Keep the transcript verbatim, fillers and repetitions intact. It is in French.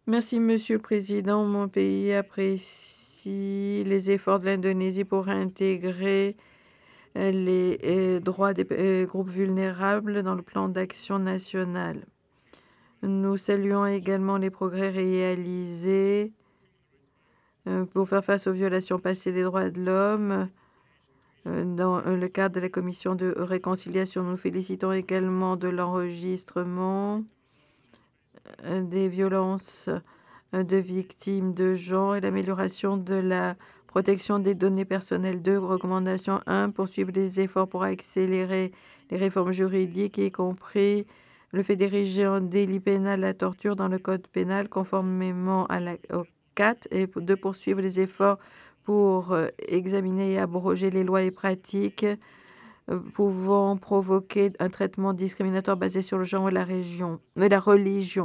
Merci, Monsieur le Président. Mon pays apprécie les efforts de l'Indonésie pour intégrer euh, les euh, droits des euh, groupes vulnérables dans le plan d'action national. Nous saluons également les progrès réalisés euh, pour faire face aux violations passées des droits de l'homme euh, dans euh, le cadre de la commission de réconciliation. Nous félicitons également de l'enregistrement euh, des violences euh, de victimes de genre et l'amélioration de la protection des données personnelles. Deux, recommandation un, poursuivre les efforts pour accélérer les réformes juridiques, y compris le fait d'ériger un délit pénal la torture dans le code pénal conformément à la, au quatre et de poursuivre les efforts pour euh, examiner et abroger les lois et pratiques euh, pouvant provoquer un traitement discriminatoire basé sur le genre et la région, et la religion.